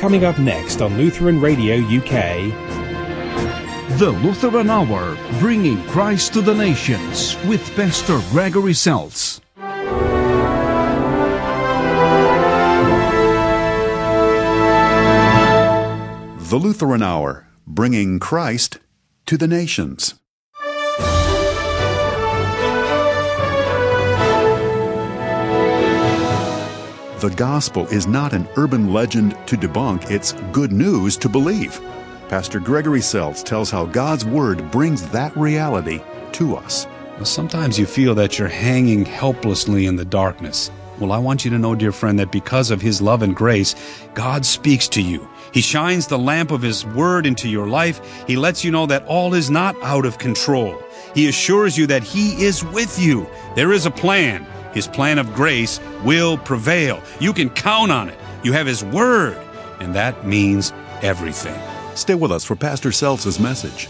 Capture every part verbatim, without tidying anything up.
Coming up next on Lutheran Radio U K. The Lutheran Hour, bringing Christ to the nations with Pastor Gregory Seltz. The Lutheran Hour, bringing Christ to the nations. The gospel is not an urban legend to debunk, it's good news to believe. Pastor Gregory Seltz tells how God's Word brings that reality to us. Well, sometimes you feel that you're hanging helplessly in the darkness. Well, I want you to know, dear friend, that because of His love and grace, God speaks to you. He shines the lamp of His Word into your life. He lets you know that all is not out of control. He assures you that He is with you. There is a plan. His plan of grace will prevail. You can count on it. You have His Word, and that means everything. Stay with us for Pastor Seltz's message.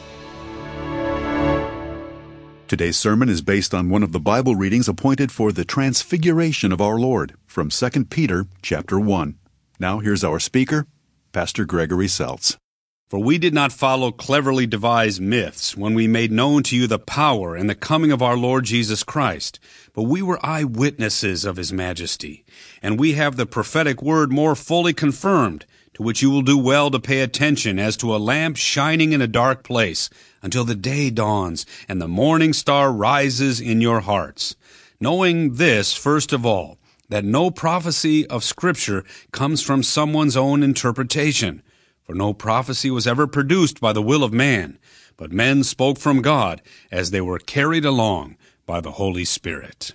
Today's sermon is based on one of the Bible readings appointed for the Transfiguration of our Lord from Second Peter chapter one. Now here's our speaker, Pastor Gregory Seltz. For we did not follow cleverly devised myths when we made known to you the power and the coming of our Lord Jesus Christ, but we were eyewitnesses of His majesty, and we have the prophetic word more fully confirmed, to which you will do well to pay attention as to a lamp shining in a dark place, until the day dawns and the morning star rises in your hearts. Knowing this, first of all, that no prophecy of Scripture comes from someone's own interpretation. For no prophecy was ever produced by the will of man, but men spoke from God as they were carried along by the Holy Spirit.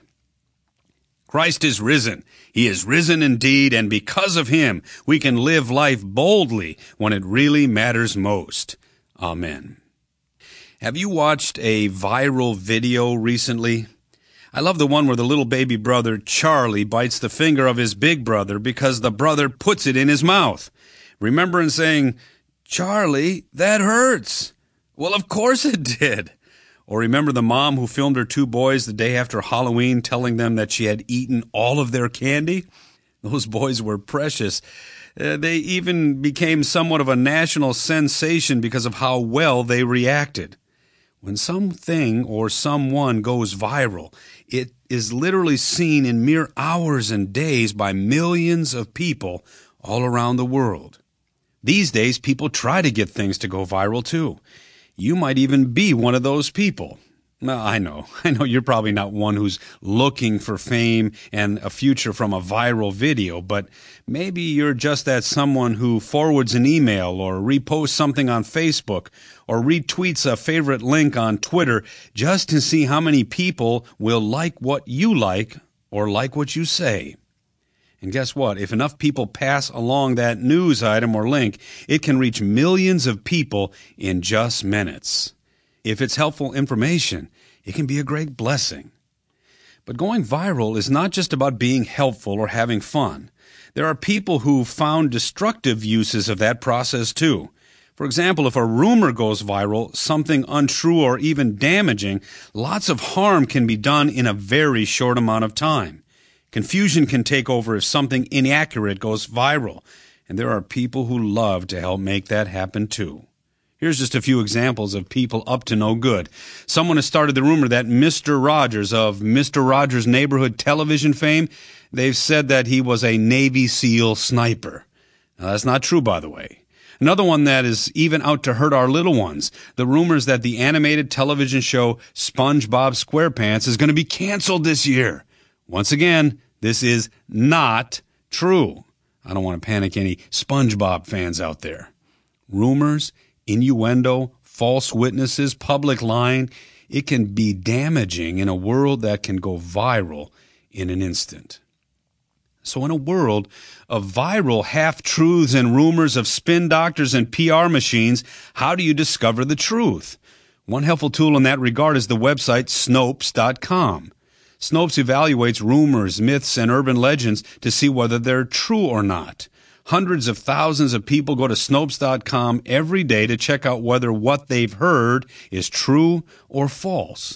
Christ is risen. He is risen indeed, and because of Him, we can live life boldly when it really matters most. Amen. Have you watched a viral video recently? I love the one where the little baby brother, Charlie, bites the finger of his big brother because the brother puts it in his mouth. Remembering saying, "Charlie, that hurts." Well, of course it did. Or remember the mom who filmed her two boys the day after Halloween telling them that she had eaten all of their candy? Those boys were precious. Uh, they even became somewhat of a national sensation because of how well they reacted. When something or someone goes viral, it is literally seen in mere hours and days by millions of people all around the world. These days, people try to get things to go viral, too. You might even be one of those people. Well, I know. I know you're probably not one who's looking for fame and a future from a viral video, but maybe you're just that someone who forwards an email or reposts something on Facebook or retweets a favorite link on Twitter just to see how many people will like what you like or like what you say. And guess what? If enough people pass along that news item or link, it can reach millions of people in just minutes. If it's helpful information, it can be a great blessing. But going viral is not just about being helpful or having fun. There are people who found destructive uses of that process too. For example, if a rumor goes viral, something untrue or even damaging, lots of harm can be done in a very short amount of time. Confusion can take over if something inaccurate goes viral, and there are people who love to help make that happen too. Here's just a few examples of people up to no good. Someone has started the rumor that Mister Rogers of Mister Rogers' Neighborhood television fame, they've said that he was a Navy SEAL sniper. Now, that's not true, by the way. Another one that is even out to hurt our little ones, the rumors that the animated television show SpongeBob SquarePants is going to be canceled this year. Once again, this is not true. I don't want to panic any SpongeBob fans out there. Rumors, innuendo, false witnesses, public lying, it can be damaging in a world that can go viral in an instant. So in a world of viral half-truths and rumors of spin doctors and P R machines, how do you discover the truth? One helpful tool in that regard is the website Snopes dot com. Snopes evaluates rumors, myths, and urban legends to see whether they're true or not. Hundreds of thousands of people go to Snopes dot com every day to check out whether what they've heard is true or false.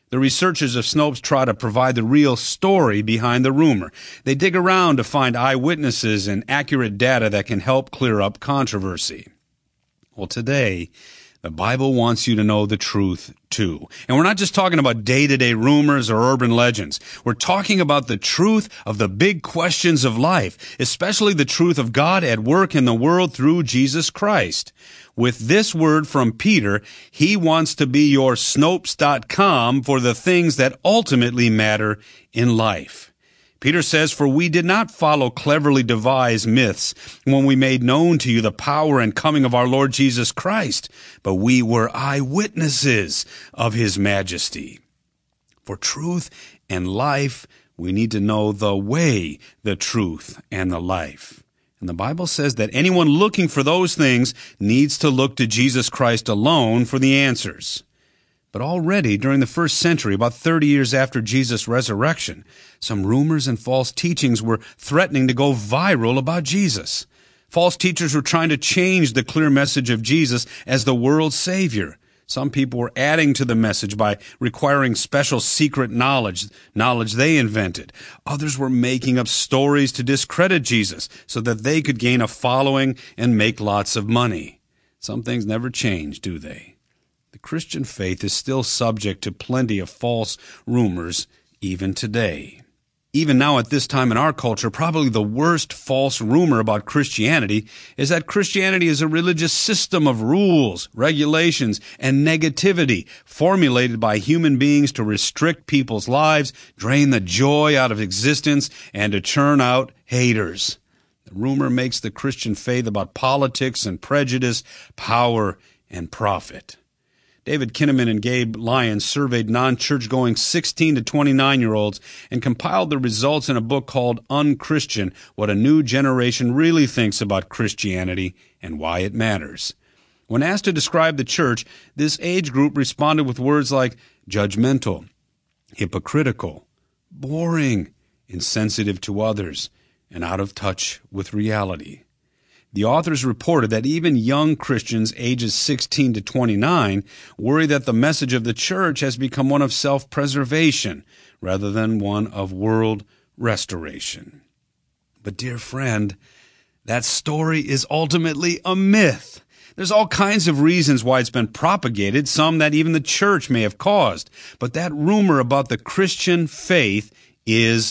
The researchers of Snopes try to provide the real story behind the rumor. They dig around to find eyewitnesses and accurate data that can help clear up controversy. Well, today, the Bible wants you to know the truth, too. And we're not just talking about day-to-day rumors or urban legends. We're talking about the truth of the big questions of life, especially the truth of God at work in the world through Jesus Christ. With this word from Peter, he wants to be your Snopes dot com for the things that ultimately matter in life. Peter says, "For we did not follow cleverly devised myths when we made known to you the power and coming of our Lord Jesus Christ, but we were eyewitnesses of his majesty." For truth and life, we need to know the way, the truth, and the life. And the Bible says that anyone looking for those things needs to look to Jesus Christ alone for the answers. But already during the first century, about thirty years after Jesus' resurrection, some rumors and false teachings were threatening to go viral about Jesus. False teachers were trying to change the clear message of Jesus as the world's Savior. Some people were adding to the message by requiring special secret knowledge, knowledge they invented. Others were making up stories to discredit Jesus so that they could gain a following and make lots of money. Some things never change, do they? The Christian faith is still subject to plenty of false rumors even today. Even now at this time in our culture, probably the worst false rumor about Christianity is that Christianity is a religious system of rules, regulations, and negativity formulated by human beings to restrict people's lives, drain the joy out of existence, and to churn out haters. The rumor makes the Christian faith about politics and prejudice, power, and profit. David Kinnaman and Gabe Lyons surveyed non-church-going sixteen to twenty-nine-year-olds and compiled the results in a book called Unchristian, What a New Generation Really Thinks About Christianity and Why It Matters. When asked to describe the church, this age group responded with words like judgmental, hypocritical, boring, insensitive to others, and out of touch with reality. The authors reported that even young Christians ages sixteen to twenty-nine worry that the message of the church has become one of self-preservation rather than one of world restoration. But dear friend, that story is ultimately a myth. There's all kinds of reasons why it's been propagated, some that even the church may have caused. But that rumor about the Christian faith is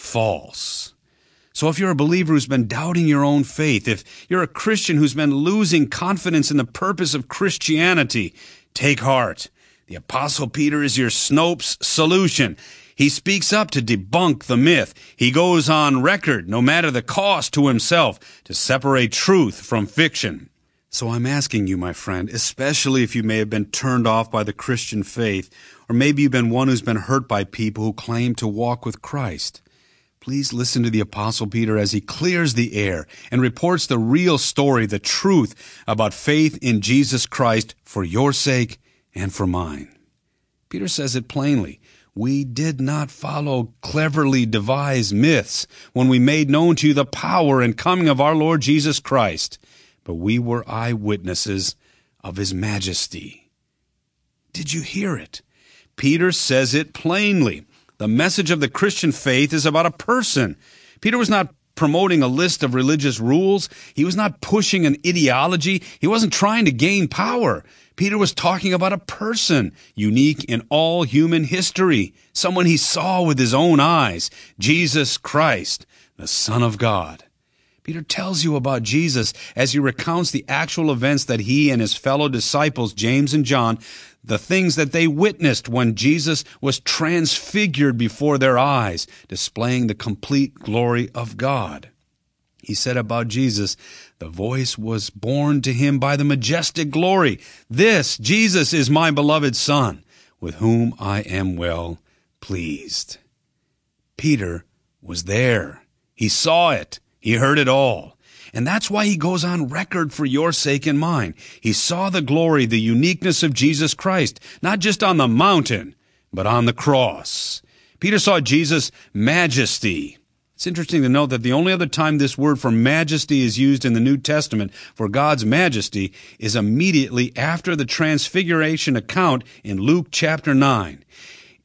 false. So if you're a believer who's been doubting your own faith, if you're a Christian who's been losing confidence in the purpose of Christianity, take heart. The Apostle Peter is your Snopes solution. He speaks up to debunk the myth. He goes on record, no matter the cost to himself, to separate truth from fiction. So I'm asking you, my friend, especially if you may have been turned off by the Christian faith, or maybe you've been one who's been hurt by people who claim to walk with Christ, please listen to the Apostle Peter as he clears the air and reports the real story, the truth about faith in Jesus Christ for your sake and for mine. Peter says it plainly. We did not follow cleverly devised myths when we made known to you the power and coming of our Lord Jesus Christ, but we were eyewitnesses of his majesty. Did you hear it? Peter says it plainly. The message of the Christian faith is about a person. Peter was not promoting a list of religious rules. He was not pushing an ideology. He wasn't trying to gain power. Peter was talking about a person, unique in all human history, someone he saw with his own eyes, Jesus Christ, the Son of God. Peter tells you about Jesus as he recounts the actual events that he and his fellow disciples, James and John, the things that they witnessed when Jesus was transfigured before their eyes, displaying the complete glory of God. He said about Jesus, the voice was borne to him by the majestic glory. This, Jesus, is my beloved Son, with whom I am well pleased. Peter was there. He saw it. He heard it all. And that's why he goes on record for your sake and mine. He saw the glory, the uniqueness of Jesus Christ, not just on the mountain, but on the cross. Peter saw Jesus' majesty. It's interesting to note that the only other time this word for majesty is used in the New Testament for God's majesty is immediately after the transfiguration account in Luke chapter nine.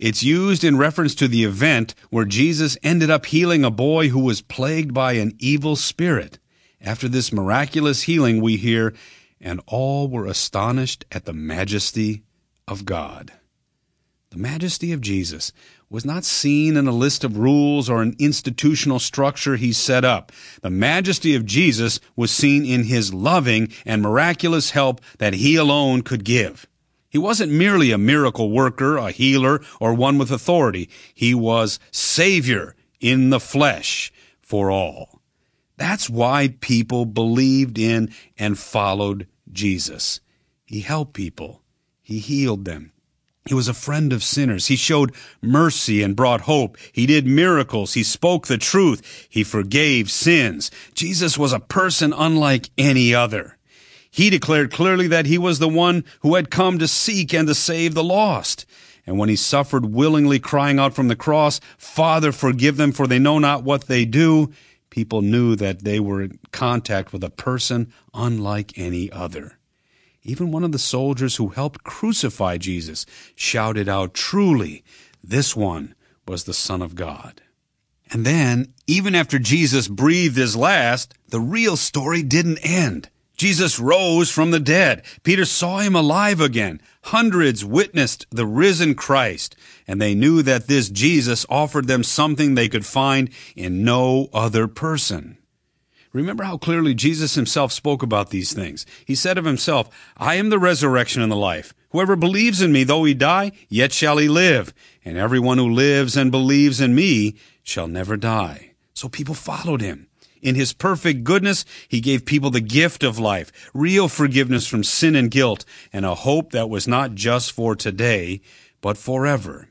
It's used in reference to the event where Jesus ended up healing a boy who was plagued by an evil spirit. After this miraculous healing, we hear, "And all were astonished at the majesty of God." The majesty of Jesus was not seen in a list of rules or an institutional structure he set up. The majesty of Jesus was seen in his loving and miraculous help that he alone could give. He wasn't merely a miracle worker, a healer, or one with authority. He was Savior in the flesh for all. That's why people believed in and followed Jesus. He helped people. He healed them. He was a friend of sinners. He showed mercy and brought hope. He did miracles. He spoke the truth. He forgave sins. Jesus was a person unlike any other. He declared clearly that he was the one who had come to seek and to save the lost. And when he suffered willingly, crying out from the cross, "Father, forgive them, for they know not what they do," people knew that they were in contact with a person unlike any other. Even one of the soldiers who helped crucify Jesus shouted out, "Truly, this one was the Son of God." And then, even after Jesus breathed his last, the real story didn't end. Jesus rose from the dead. Peter saw him alive again. Hundreds witnessed the risen Christ, and they knew that this Jesus offered them something they could find in no other person. Remember how clearly Jesus himself spoke about these things. He said of himself, "I am the resurrection and the life. Whoever believes in me, though he die, yet shall he live. And everyone who lives and believes in me shall never die." So people followed him. In his perfect goodness, he gave people the gift of life, real forgiveness from sin and guilt, and a hope that was not just for today, but forever.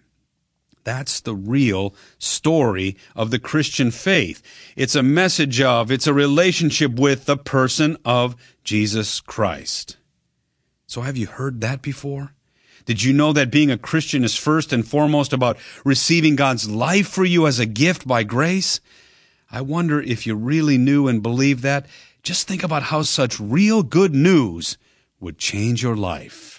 That's the real story of the Christian faith. It's a message of, it's a relationship with the person of Jesus Christ. So have you heard that before? Did you know that being a Christian is first and foremost about receiving God's life for you as a gift by grace? I wonder if you really knew and believed that. Just think about how such real good news would change your life.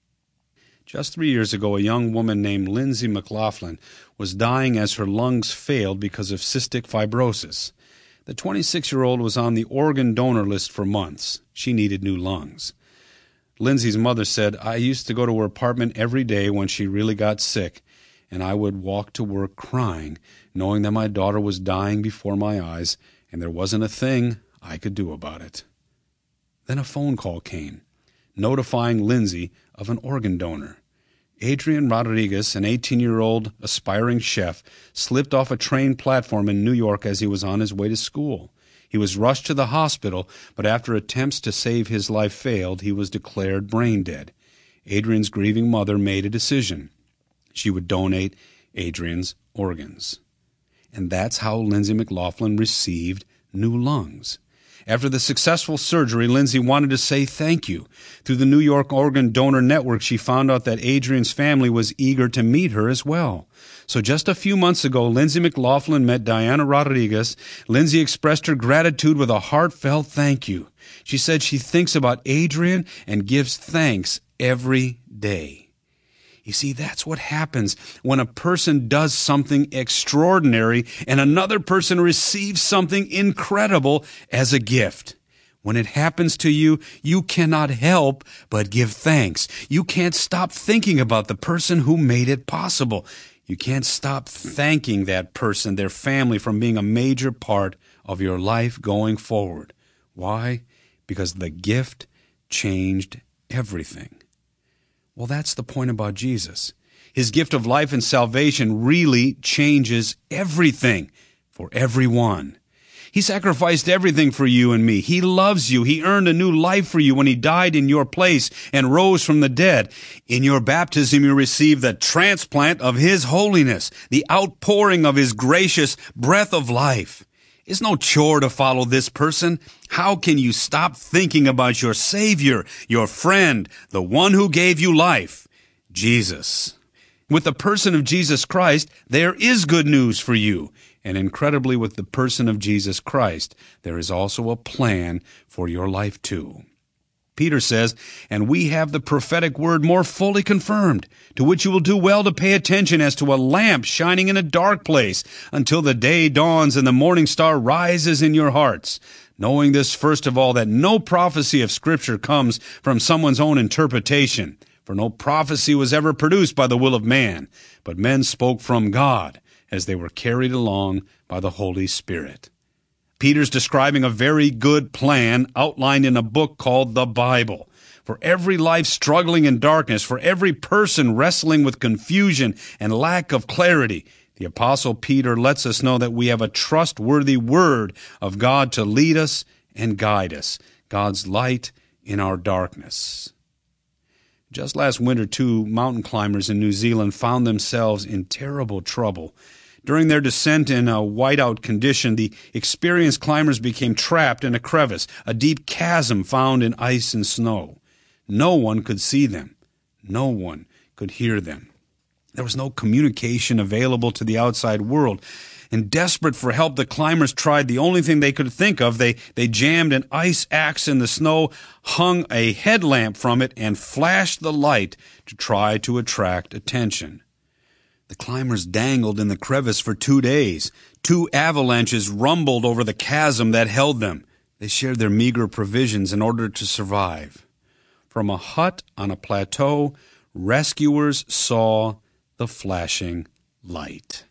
Just three years ago, a young woman named Lindsay McLaughlin was dying as her lungs failed because of cystic fibrosis. The twenty-six-year-old was on the organ donor list for months. She needed new lungs. Lindsay's mother said, "I used to go to her apartment every day when she really got sick, and I would walk to work crying, knowing that my daughter was dying before my eyes, and there wasn't a thing I could do about it." Then a phone call came, notifying Lindsay of an organ donor. Adrian Rodriguez, an eighteen-year-old aspiring chef, slipped off a train platform in New York as he was on his way to school. He was rushed to the hospital, but after attempts to save his life failed, he was declared brain dead. Adrian's grieving mother made a decision. She would donate Adrian's organs. And that's how Lindsay McLaughlin received new lungs. After the successful surgery, Lindsay wanted to say thank you. Through the New York Organ Donor Network, she found out that Adrian's family was eager to meet her as well. So just a few months ago, Lindsay McLaughlin met Diana Rodriguez. Lindsay expressed her gratitude with a heartfelt thank you. She said she thinks about Adrian and gives thanks every day. You see, that's what happens when a person does something extraordinary and another person receives something incredible as a gift. When it happens to you, you cannot help but give thanks. You can't stop thinking about the person who made it possible. You can't stop thanking that person, their family, from being a major part of your life going forward. Why? Because the gift changed everything. Well, that's the point about Jesus. His gift of life and salvation really changes everything for everyone. He sacrificed everything for you and me. He loves you. He earned a new life for you when he died in your place and rose from the dead. In your baptism, you receive the transplant of his holiness, the outpouring of his gracious breath of life. It's no chore to follow this person. How can you stop thinking about your Savior, your friend, the one who gave you life, Jesus? With the person of Jesus Christ, there is good news for you. And incredibly, with the person of Jesus Christ, there is also a plan for your life too. Peter says, "And we have the prophetic word more fully confirmed, to which you will do well to pay attention as to a lamp shining in a dark place, until the day dawns and the morning star rises in your hearts. Knowing this, first of all, that no prophecy of Scripture comes from someone's own interpretation. For no prophecy was ever produced by the will of man, but men spoke from God as they were carried along by the Holy Spirit." Peter's describing a very good plan outlined in a book called the Bible. For every life struggling in darkness, for every person wrestling with confusion and lack of clarity, the Apostle Peter lets us know that we have a trustworthy word of God to lead us and guide us, God's light in our darkness. Just last winter, two mountain climbers in New Zealand found themselves in terrible trouble. During their descent in a whiteout condition, the experienced climbers became trapped in a crevice, a deep chasm found in ice and snow. No one could see them. No one could hear them. There was no communication available to the outside world. And desperate for help, the climbers tried the only thing they could think of. They, they jammed an ice axe in the snow, hung a headlamp from it, and flashed the light to try to attract attention. The climbers dangled in the crevice for two days. Two avalanches rumbled over the chasm that held them. They shared their meager provisions in order to survive. From a hut on a plateau, rescuers saw the flashing light.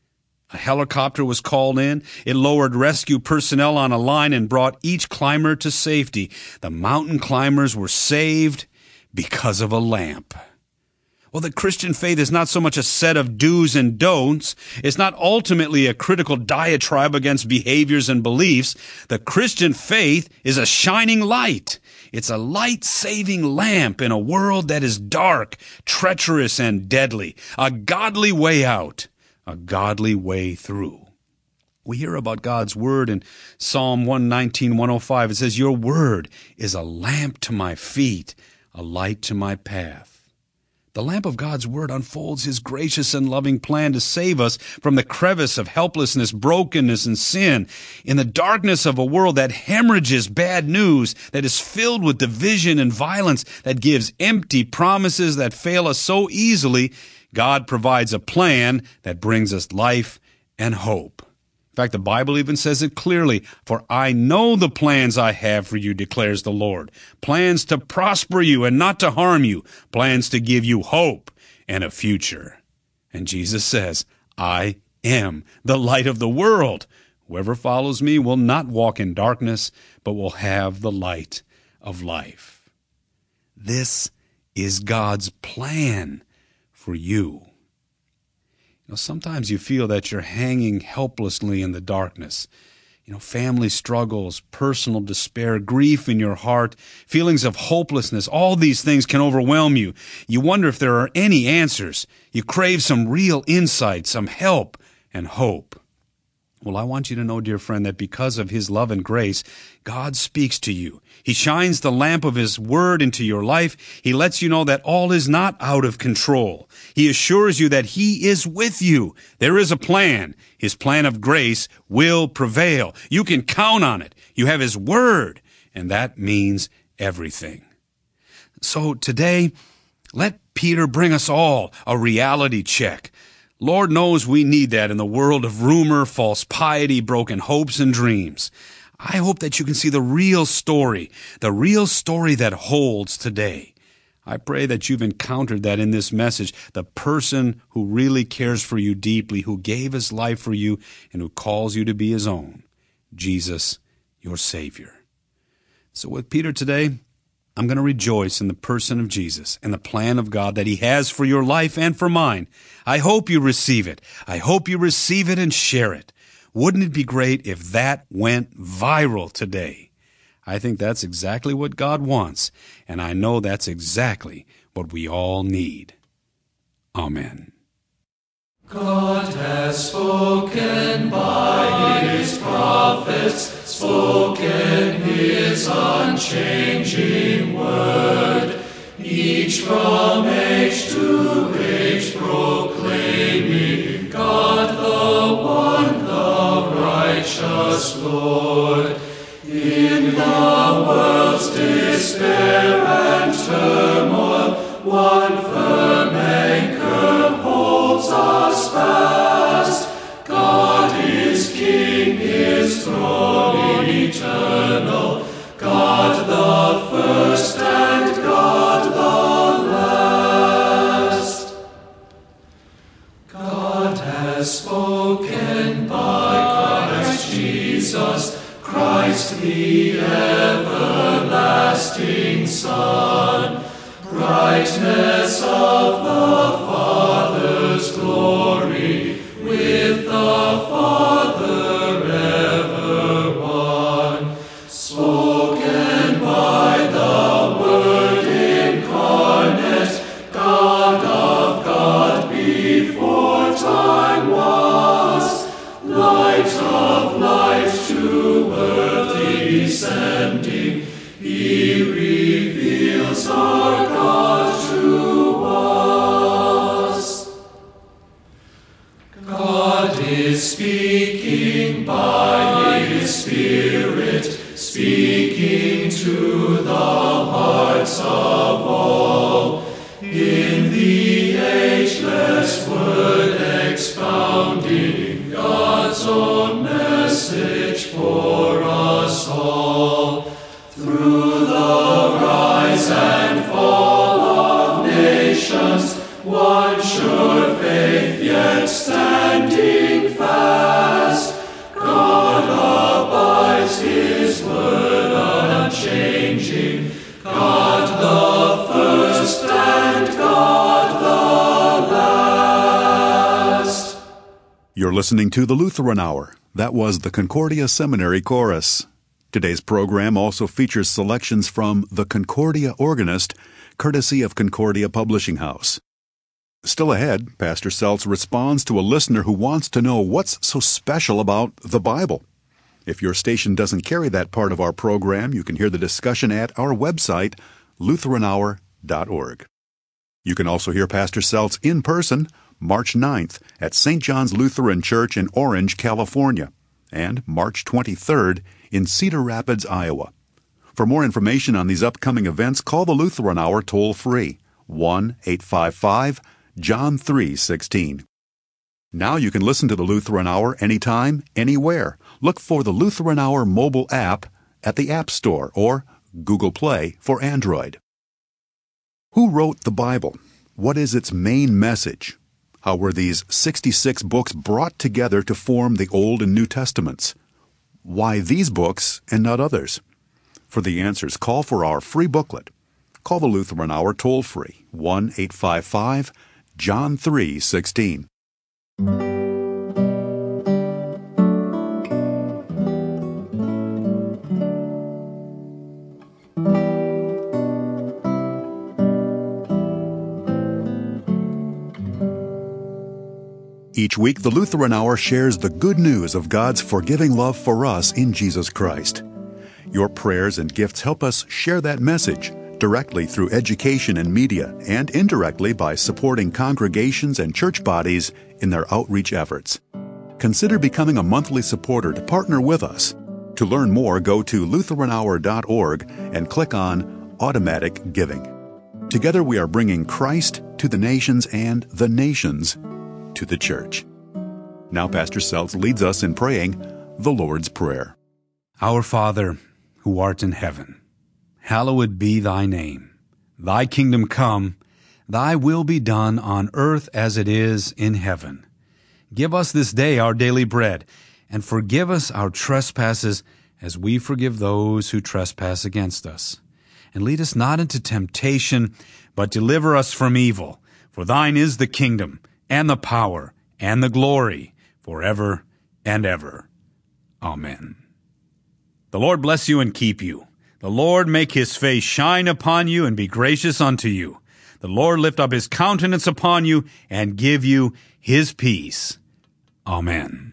A helicopter was called in. It lowered rescue personnel on a line and brought each climber to safety. The mountain climbers were saved because of a lamp. Well, the Christian faith is not so much a set of do's and don'ts. It's not ultimately a critical diatribe against behaviors and beliefs. The Christian faith is a shining light. It's a light-saving lamp in a world that is dark, treacherous, and deadly. A godly way out, a godly way through. We hear about God's word in Psalm one nineteen, one oh five. It says, "Your word is a lamp to my feet, a light to my path." The lamp of God's word unfolds his gracious and loving plan to save us from the crevice of helplessness, brokenness, and sin. In the darkness of a world that hemorrhages bad news, that is filled with division and violence, that gives empty promises that fail us so easily, God provides a plan that brings us life and hope. In fact, the Bible even says it clearly, "For I know the plans I have for you, declares the Lord. Plans to prosper you and not to harm you. Plans to give you hope and a future." And Jesus says, "I am the light of the world. Whoever follows me will not walk in darkness, but will have the light of life." This is God's plan for you. You know, sometimes you feel that you're hanging helplessly in the darkness. You know, family struggles, personal despair, grief in your heart, feelings of hopelessness, all these things can overwhelm you. You wonder if there are any answers. You crave some real insight, some help and hope. Well, I want you to know, dear friend, that because of his love and grace, God speaks to you. He shines the lamp of his word into your life. He lets you know that all is not out of control. He assures you that he is with you. There is a plan. His plan of grace will prevail. You can count on it. You have his word, and that means everything. So today, let Peter bring us all a reality check. Lord knows we need that in the world of rumor, false piety, broken hopes and dreams. I hope that you can see the real story, the real story that holds today. I pray that you've encountered that in this message, the person who really cares for you deeply, who gave his life for you, and who calls you to be his own, Jesus, your Savior. So with Peter today, I'm going to rejoice in the person of Jesus and the plan of God that he has for your life and for mine. I hope you receive it. I hope you receive it and share it. Wouldn't it be great if that went viral today? I think that's exactly what God wants, and I know that's exactly what we all need. Amen. God has spoken by his prophets, spoken his unchanging word, each from age to age proclaiming God the one, the righteous Lord. In the world's day despair and turmoil, one firm anchor holds us fast. God is King, His throne eternal, God the first and God the last. God has spoken by Christ Jesus, Christ the everlasting Son, brightness of the Father's glory, with the Father ever one, spoken by the Word incarnate, God of God before time was, light of light to earth descending, He reveals our God to us. God is speaking by His Spirit, speaking to the hearts of all, in the ageless Word expounding God's own message for us all. Through the rise and fall of nations, one sure faith yet standing fast, God abides, His word unchanging, God the first and God the last. You're listening to the Lutheran Hour. That was the Concordia Seminary Chorus. Today's program also features selections from The Concordia Organist, courtesy of Concordia Publishing House. Still ahead, Pastor Seltz responds to a listener who wants to know what's so special about the Bible. If your station doesn't carry that part of our program, you can hear the discussion at our website, lutheran hour dot org. You can also hear Pastor Seltz in person March ninth at Saint John's Lutheran Church in Orange, California, and March twenty-third in Cedar Rapids, Iowa. For more information on these upcoming events, call the Lutheran Hour toll-free, one eight five five John three one six. Now you can listen to the Lutheran Hour anytime, anywhere. Look for the Lutheran Hour mobile app at the App Store or Google Play for Android. Who wrote the Bible? What is its main message? How were these sixty-six books brought together to form the Old and New Testaments? Why these books and not others? For the answers, call for our free booklet. Call the Lutheran Hour toll-free, one eight five five John three one six. Each week, the Lutheran Hour shares the good news of God's forgiving love for us in Jesus Christ. Your prayers and gifts help us share that message directly through education and media, and indirectly by supporting congregations and church bodies in their outreach efforts. Consider becoming a monthly supporter to partner with us. To learn more, go to lutheran hour dot org and click on Automatic Giving. Together we are bringing Christ to the nations and the nations to the church. Now Pastor Seltz leads us in praying the Lord's Prayer. Our Father, who art in heaven, hallowed be thy name. Thy kingdom come, thy will be done on earth as it is in heaven. Give us this day our daily bread, and forgive us our trespasses as we forgive those who trespass against us. And lead us not into temptation, but deliver us from evil. For thine is the kingdom, and the power, and the glory, forever and ever. Amen. The Lord bless you and keep you. The Lord make his face shine upon you and be gracious unto you. The Lord lift up his countenance upon you and give you his peace. Amen.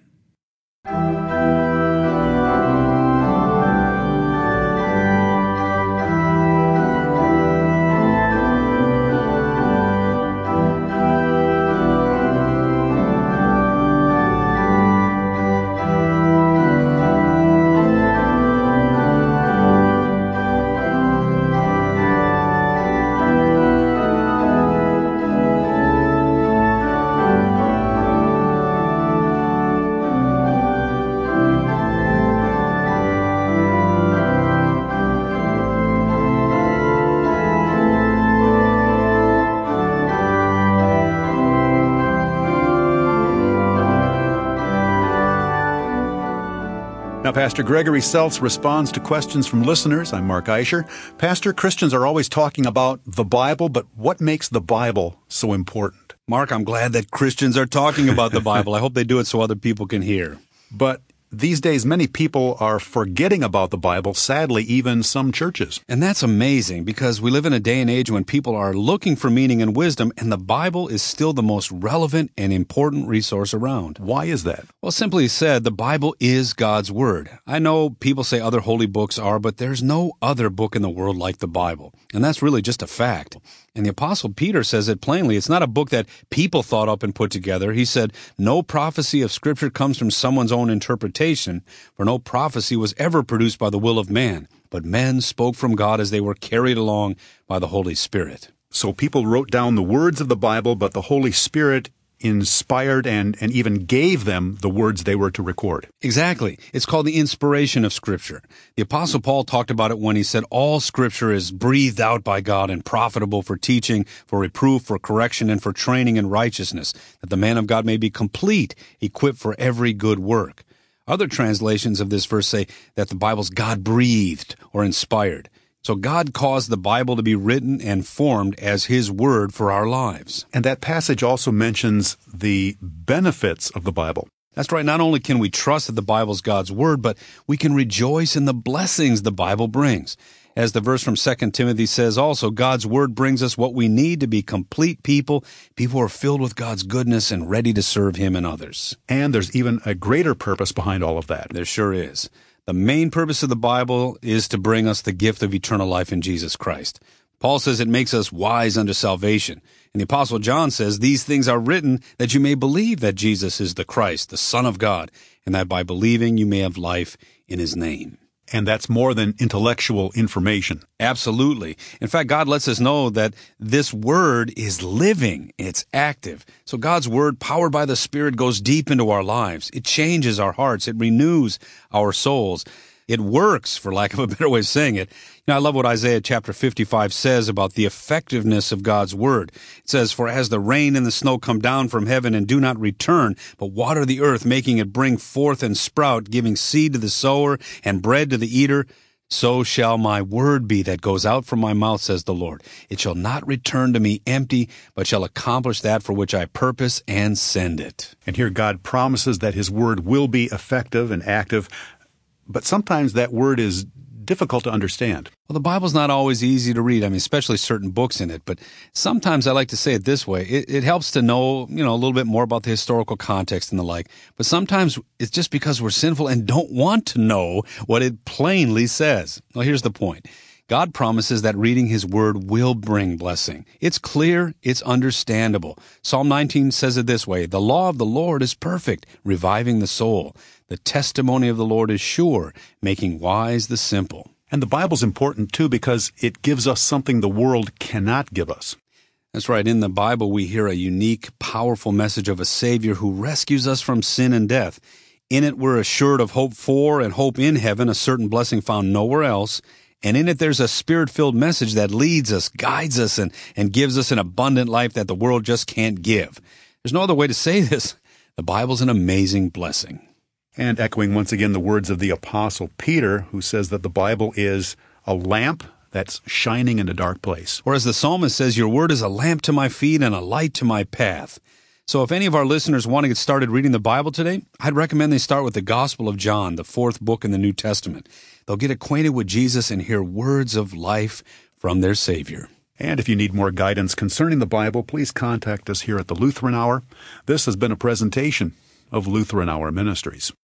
Pastor Gregory Seltz responds to questions from listeners. I'm Mark Eicher. Pastor, Christians are always talking about the Bible, but what makes the Bible so important? Mark, I'm glad that Christians are talking about the Bible. I hope they do it so other people can hear. But these days, many people are forgetting about the Bible, sadly, even some churches. And that's amazing because we live in a day and age when people are looking for meaning and wisdom, and the Bible is still the most relevant and important resource around. Why is that? Well, simply said, the Bible is God's Word. I know people say other holy books are, but there's no other book in the world like the Bible. And that's really just a fact. And the Apostle Peter says it plainly. It's not a book that people thought up and put together. He said, no prophecy of Scripture comes from someone's own interpretation, for no prophecy was ever produced by the will of man, but men spoke from God as they were carried along by the Holy Spirit. So people wrote down the words of the Bible, but the Holy Spirit inspired and, and even gave them the words they were to record. Exactly. It's called the inspiration of Scripture. The Apostle Paul talked about it when he said, all Scripture is breathed out by God and profitable for teaching, for reproof, for correction, and for training in righteousness, that the man of God may be complete, equipped for every good work. Other translations of this verse say that the Bible's God-breathed or inspired. So God caused the Bible to be written and formed as His Word for our lives. And that passage also mentions the benefits of the Bible. That's right. Not only can we trust that the Bible's God's Word, but we can rejoice in the blessings the Bible brings. As the verse from Second Timothy says also, God's Word brings us what we need to be complete people, people who are filled with God's goodness and ready to serve Him and others. And there's even a greater purpose behind all of that. There sure is. The main purpose of the Bible is to bring us the gift of eternal life in Jesus Christ. Paul says it makes us wise unto salvation. And the Apostle John says, these things are written that you may believe that Jesus is the Christ, the Son of God, and that by believing you may have life in His name. And that's more than intellectual information. Absolutely. In fact, God lets us know that this Word is living. It's active. So God's Word, powered by the Spirit, goes deep into our lives. It changes our hearts. It renews our souls. It works, for lack of a better way of saying it. You know, I love what Isaiah chapter fifty-five says about the effectiveness of God's Word. It says, for as the rain and the snow come down from heaven and do not return, but water the earth, making it bring forth and sprout, giving seed to the sower and bread to the eater, so shall my word be that goes out from my mouth, says the Lord. It shall not return to me empty, but shall accomplish that for which I purpose and send it. And here God promises that His Word will be effective and active, but sometimes that word is difficult to understand. Well, the Bible's not always easy to read. I mean, especially certain books in it. But sometimes I like to say it this way. It, it helps to know, you know, a little bit more about the historical context and the like. But sometimes it's just because we're sinful and don't want to know what it plainly says. Well, here's the point. God promises that reading His Word will bring blessing. It's clear, it's understandable. Psalm nineteen says it this way, the law of the Lord is perfect, reviving the soul. The testimony of the Lord is sure, making wise the simple. And the Bible's important, too, because it gives us something the world cannot give us. That's right. In the Bible, we hear a unique, powerful message of a Savior who rescues us from sin and death. In it, we're assured of hope for and hope in heaven, a certain blessing found nowhere else. And in it, there's a Spirit-filled message that leads us, guides us, and, and gives us an abundant life that the world just can't give. There's no other way to say this. The Bible's an amazing blessing. And echoing once again the words of the Apostle Peter, who says that the Bible is a lamp that's shining in a dark place. Or as the psalmist says, your word is a lamp to my feet and a light to my path. So if any of our listeners want to get started reading the Bible today, I'd recommend they start with the Gospel of John, the fourth book in the New Testament. They'll get acquainted with Jesus and hear words of life from their Savior. And if you need more guidance concerning the Bible, please contact us here at the Lutheran Hour. This has been a presentation of Lutheran Hour Ministries.